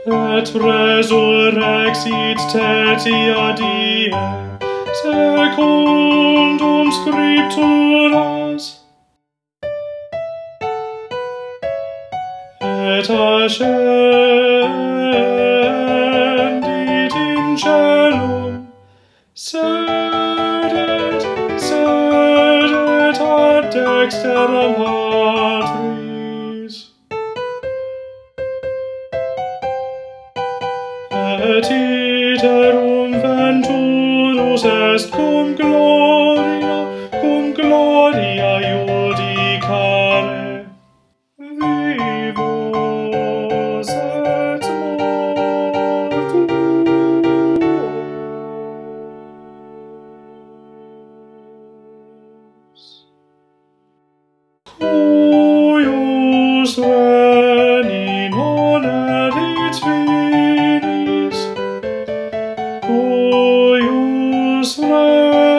et resurrexit tertia die, secundum scripturas, et ascendit in celum, sedet ad dexteram Patris. Et iterum venturus est cum gloria iudicare, vivos et mortuos. Cuius veni non erit finis, cuius